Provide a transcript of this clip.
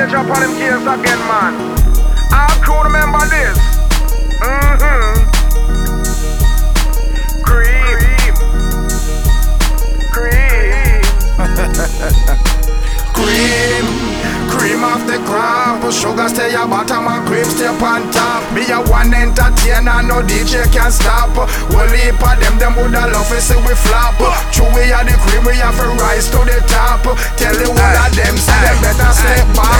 major upon him case again, man. All crew remember this. Cream. Cream off the crop. Sugar stay a bottom and cream stay on top. Me a one entertainer, no DJ can stop. We'll leap at them woulda love to see we flop. True we are the cream, we have to rise to the top. Tell the whole of them say they better step back.